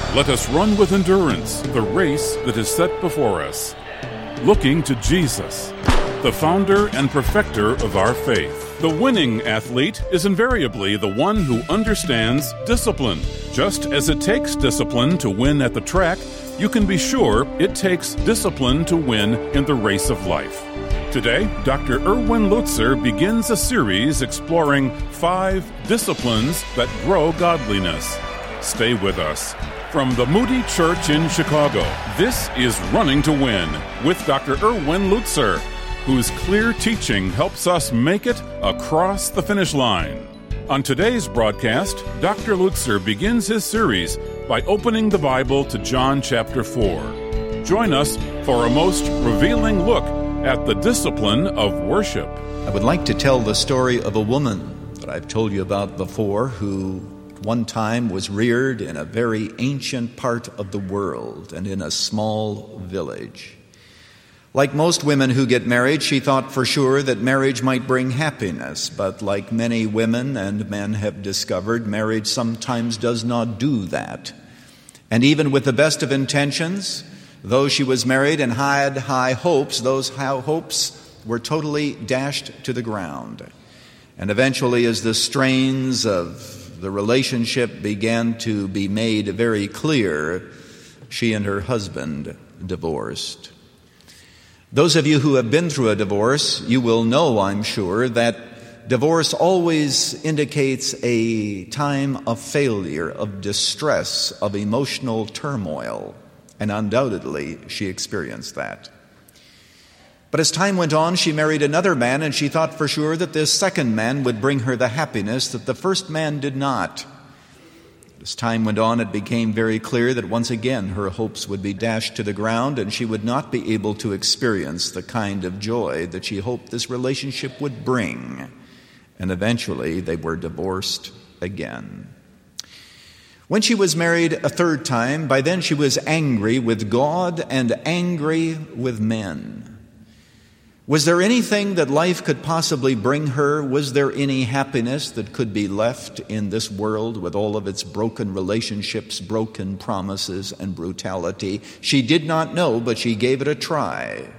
Let us run with endurance the race that is set before us, looking to Jesus, the founder and perfecter of our faith. The winning athlete is invariably the one who understands discipline. Just as it takes discipline to win at the track, you can be sure it takes discipline to win in the race of life. Today, Dr. Erwin Lutzer begins a series exploring 5 disciplines that grow godliness. Stay with us. From the Moody Church in Chicago, this is Running to Win with Dr. Erwin Lutzer, whose clear teaching helps us make it across the finish line. On today's broadcast, Dr. Lutzer begins his series by opening the Bible to John chapter 4. Join us for a most revealing look at the discipline of worship. I would like to tell the story of a woman that I've told you about before who one time was reared in a very ancient part of the world and in a small village. Like most women who get married, she thought for sure that marriage might bring happiness, but like many women and men have discovered, marriage sometimes does not do that. And even with the best of intentions, though she was married and had high hopes, those high hopes were totally dashed to the ground. And eventually, as the strains of the relationship began to be made very clear, she and her husband divorced. Those of you who have been through a divorce, you will know, I'm sure, that divorce always indicates a time of failure, of distress, of emotional turmoil, and undoubtedly she experienced that. But as time went on, she married another man, and she thought for sure that this second man would bring her the happiness that the first man did not. As time went on, it became very clear that once again her hopes would be dashed to the ground, and she would not be able to experience the kind of joy that she hoped this relationship would bring. And eventually they were divorced again. When she was married a third time, by then she was angry with God and angry with men. Was there anything that life could possibly bring her? Was there any happiness that could be left in this world with all of its broken relationships, broken promises, and brutality? She did not know, but she gave it a try.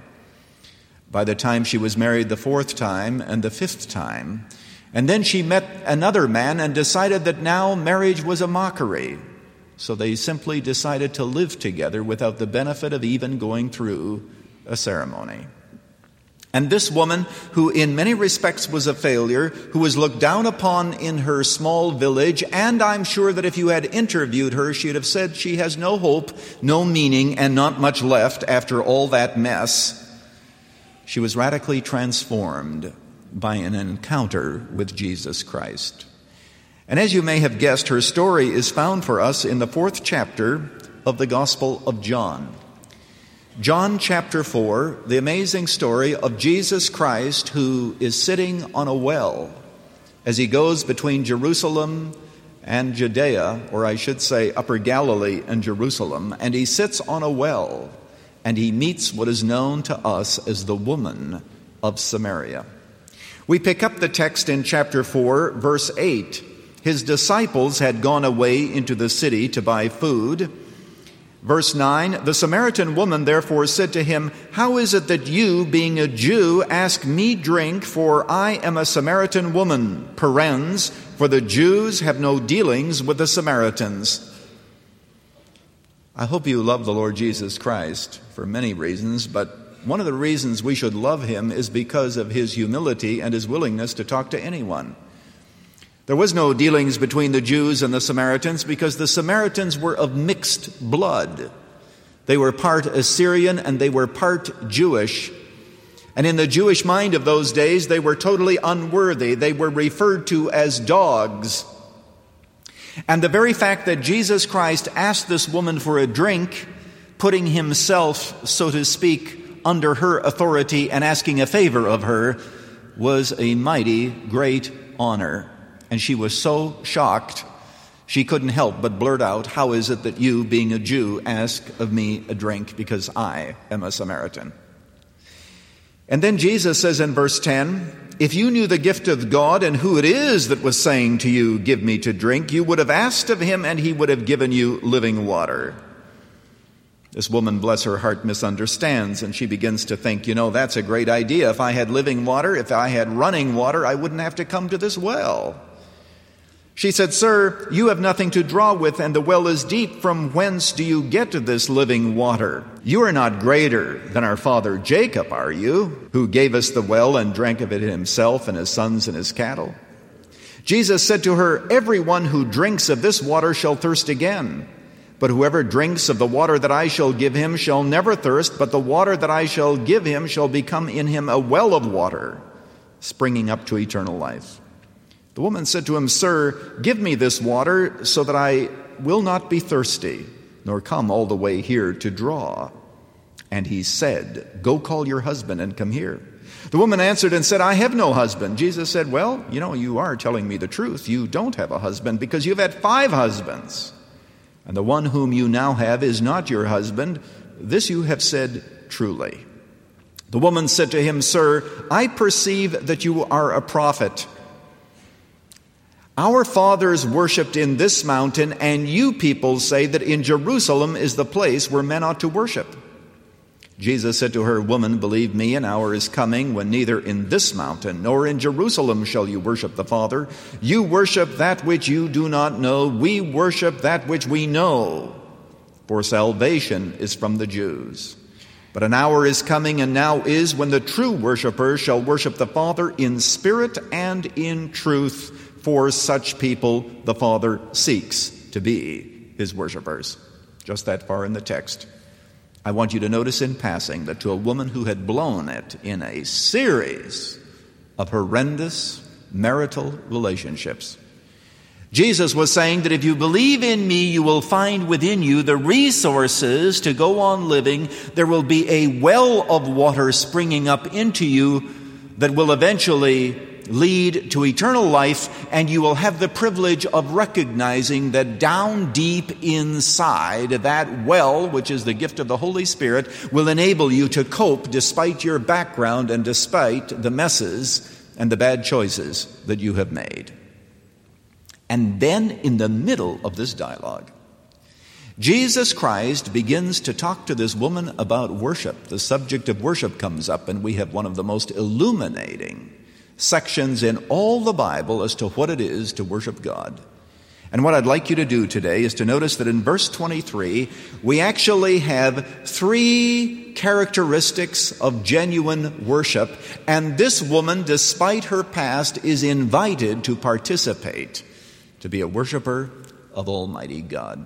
By the time she was married the 4th time and the 5th time, and then she met another man and decided that now marriage was a mockery. So they simply decided to live together without the benefit of even going through a ceremony. And this woman, who in many respects was a failure, who was looked down upon in her small village, and I'm sure that if you had interviewed her, she'd have said she has no hope, no meaning, and not much left after all that mess. She was radically transformed by an encounter with Jesus Christ. And as you may have guessed, her story is found for us in the 4th chapter of the Gospel of John. John chapter 4, the amazing story of Jesus Christ who is sitting on a well as he goes between Jerusalem and Judea, or I should say Upper Galilee and Jerusalem, and he sits on a well and he meets what is known to us as the woman of Samaria. We pick up the text in chapter 4, verse 8. His disciples had gone away into the city to buy food. Verse 9, the Samaritan woman therefore said to him, "How is it that you, being a Jew, ask me drink, for I am a Samaritan woman?" Parens, for the Jews have no dealings with the Samaritans. I hope you love the Lord Jesus Christ for many reasons, but one of the reasons we should love him is because of his humility and his willingness to talk to anyone. There was no dealings between the Jews and the Samaritans because the Samaritans were of mixed blood. They were part Assyrian and they were part Jewish. And in the Jewish mind of those days, they were totally unworthy. They were referred to as dogs. And the very fact that Jesus Christ asked this woman for a drink, putting himself, so to speak, under her authority and asking a favor of her, was a mighty great honor. And she was so shocked, she couldn't help but blurt out, "How is it that you, being a Jew, ask of me a drink because I am a Samaritan?" And then Jesus says in verse 10, if you knew the gift of God and who it is that was saying to you, 'Give me to drink,' you would have asked of him, and he would have given you living water." This woman, bless her heart, misunderstands, and she begins to think, that's a great idea. If I had living water, if I had running water, I wouldn't have to come to this well. She said, "Sir, you have nothing to draw with, and the well is deep. From whence do you get this living water? You are not greater than our father Jacob, are you, who gave us the well and drank of it himself and his sons and his cattle?" Jesus said to her, "Everyone who drinks of this water shall thirst again. But whoever drinks of the water that I shall give him shall never thirst, but the water that I shall give him shall become in him a well of water, springing up to eternal life." The woman said to him, "Sir, give me this water so that I will not be thirsty, nor come all the way here to draw." And he said, "Go call your husband and come here." The woman answered and said, "I have no husband." Jesus said, "Well, you are telling me the truth. You don't have a husband because you've had 5 husbands. And the one whom you now have is not your husband. This you have said truly." The woman said to him, "Sir, I perceive that you are a prophet. Our fathers worshipped in this mountain, and you people say that in Jerusalem is the place where men ought to worship." Jesus said to her, "Woman, believe me, an hour is coming when neither in this mountain nor in Jerusalem shall you worship the Father. You worship that which you do not know. We worship that which we know, for salvation is from the Jews. But an hour is coming, and now is, when the true worshipers shall worship the Father in spirit and in truth, for such people the Father seeks to be his worshipers." Just that far in the text. I want you to notice in passing that to a woman who had blown it in a series of horrendous marital relationships, Jesus was saying that if you believe in me, you will find within you the resources to go on living. There will be a well of water springing up into you that will eventually lead to eternal life, and you will have the privilege of recognizing that down deep inside that well, which is the gift of the Holy Spirit, will enable you to cope despite your background and despite the messes and the bad choices that you have made. And then in the middle of this dialogue, Jesus Christ begins to talk to this woman about worship. The subject of worship comes up, and we have one of the most illuminating sections in all the Bible as to what it is to worship God. And what I'd like you to do today is to notice that in verse 23, we actually have 3 characteristics of genuine worship, and this woman, despite her past, is invited to participate, to be a worshiper of Almighty God.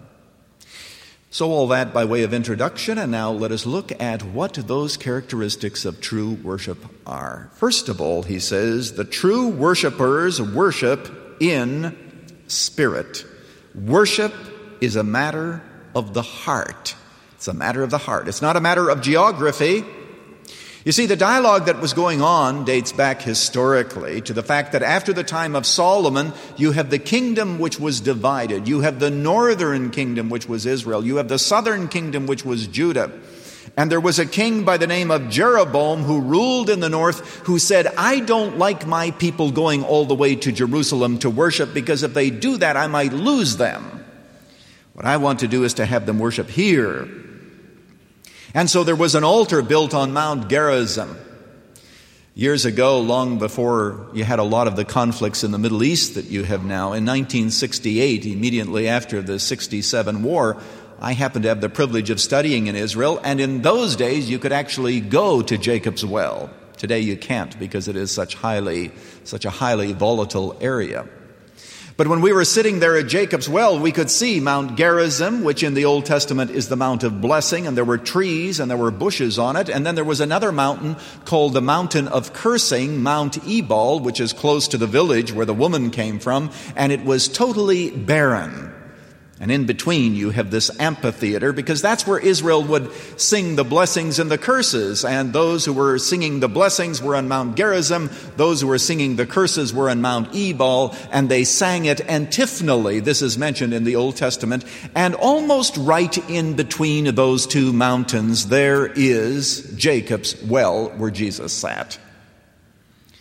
So all that by way of introduction, and now let us look at what those characteristics of true worship are. First of all, he says, the true worshipers worship in spirit. Worship is a matter of the heart. It's a matter of the heart. It's not a matter of geography. You see, the dialogue that was going on dates back historically to the fact that after the time of Solomon, you have the kingdom which was divided. You have the northern kingdom, which was Israel. You have the southern kingdom, which was Judah. And there was a king by the name of Jeroboam who ruled in the north, who said, "I don't like my people going all the way to Jerusalem to worship, because if they do that, I might lose them. What I want to do is to have them worship here." And so there was an altar built on Mount Gerizim. Years ago, long before you had a lot of the conflicts in the Middle East that you have now, in 1968, immediately after the 67 war, I happened to have the privilege of studying in Israel, and in those days you could actually go to Jacob's Well. Today you can't, because it is such a highly volatile area. But when we were sitting there at Jacob's Well, we could see Mount Gerizim, which in the Old Testament is the Mount of Blessing, and there were trees and there were bushes on it. And then there was another mountain called the Mountain of Cursing, Mount Ebal, which is close to the village where the woman came from, and it was totally barren. And in between you have this amphitheater, because that's where Israel would sing the blessings and the curses. And those who were singing the blessings were on Mount Gerizim. Those who were singing the curses were on Mount Ebal. And they sang it antiphonally. This is mentioned in the Old Testament. And almost right in between those two mountains, there is Jacob's Well, where Jesus sat.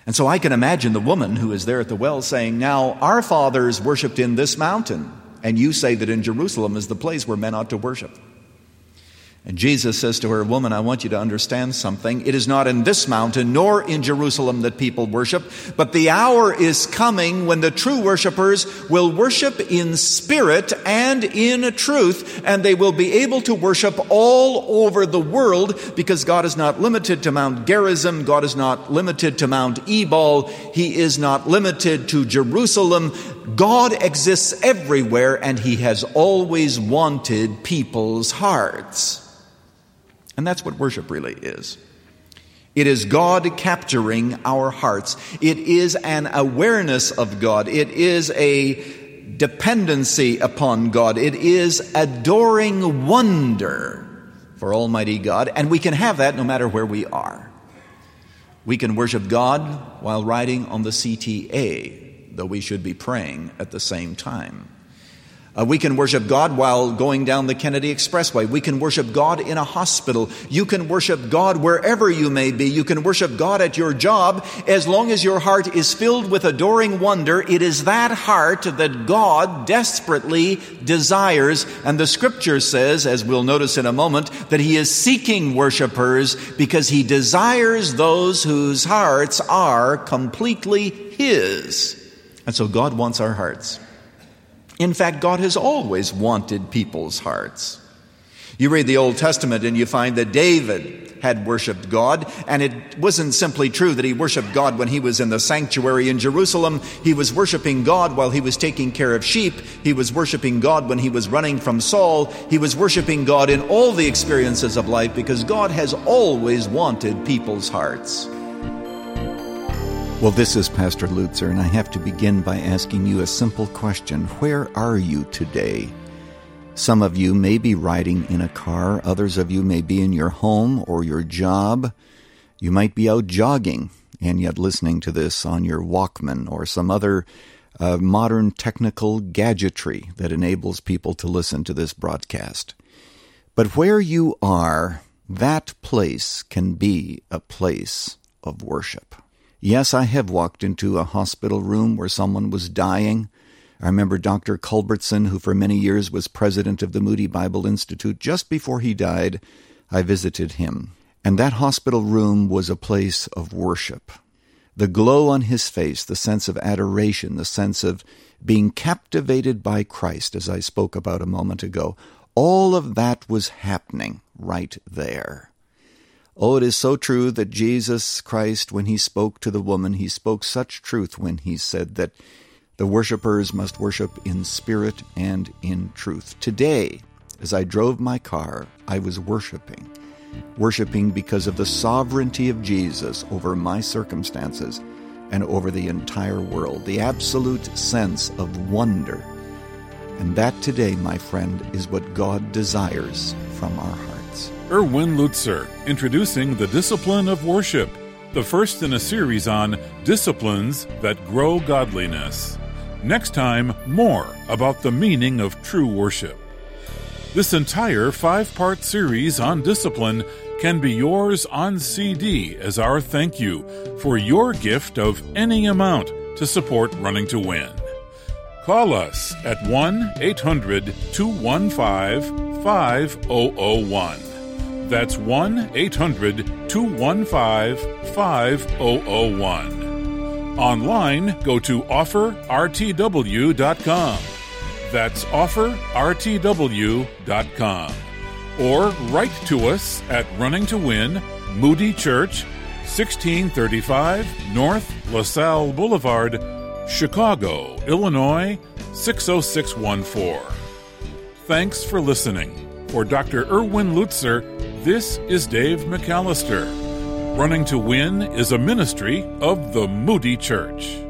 And so I can imagine the woman who is there at the well saying, now, our fathers worshipped in this mountain, and you say that in Jerusalem is the place where men ought to worship. And Jesus says to her, woman, I want you to understand something. It is not in this mountain nor in Jerusalem that people worship, but the hour is coming when the true worshipers will worship in spirit and in truth, and they will be able to worship all over the world, because God is not limited to Mount Gerizim. God is not limited to Mount Ebal. He is not limited to Jerusalem. God exists everywhere, and He has always wanted people's hearts. And that's what worship really is. It is God capturing our hearts. It is an awareness of God. It is a dependency upon God. It is adoring wonder for Almighty God. And we can have that no matter where we are. We can worship God while riding on the CTA, though we should be praying at the same time. We can worship God while going down the Kennedy Expressway. We can worship God in a hospital. You can worship God wherever you may be. You can worship God at your job. As long as your heart is filled with adoring wonder, it is that heart that God desperately desires. And the Scripture says, as we'll notice in a moment, that He is seeking worshipers because He desires those whose hearts are completely His. And so God wants our hearts. In fact, God has always wanted people's hearts. You read the Old Testament and you find that David had worshiped God, and it wasn't simply true that he worshiped God when he was in the sanctuary in Jerusalem. He was worshiping God while he was taking care of sheep. He was worshiping God when he was running from Saul. He was worshiping God in all the experiences of life, because God has always wanted people's hearts. Well, this is Pastor Lutzer, and I have to begin by asking you a simple question. Where are you today? Some of you may be riding in a car. Others of you may be in your home or your job. You might be out jogging and yet listening to this on your Walkman or some other modern technical gadgetry that enables people to listen to this broadcast. But where you are, that place can be a place of worship. Yes, I have walked into a hospital room where someone was dying. I remember Dr. Culbertson, who for many years was president of the Moody Bible Institute. Just before he died, I visited him. And that hospital room was a place of worship. The glow on his face, the sense of adoration, the sense of being captivated by Christ, as I spoke about a moment ago, all of that was happening right there. Oh, it is so true that Jesus Christ, when He spoke to the woman, He spoke such truth when He said that the worshipers must worship in spirit and in truth. Today, as I drove my car, I was worshiping because of the sovereignty of Jesus over my circumstances and over the entire world, the absolute sense of wonder. And that today, my friend, is what God desires from our hearts. Erwin Lutzer, introducing the discipline of worship, the first in a series on disciplines that grow godliness. Next time, more about the meaning of true worship. This entire 5-part series on discipline can be yours on CD as our thank you for your gift of any amount to support Running to Win. Call us at 1-800-215-5001. That's 1-800-215-5001. Online, go to offerrtw.com. That's offerrtw.com. Or write to us at Running to Win, Moody Church, 1635 North LaSalle Boulevard, Chicago, Illinois, 60614. Thanks for listening. For Dr. Erwin Lutzer, this is Dave McAllister. Running to Win is a ministry of the Moody Church.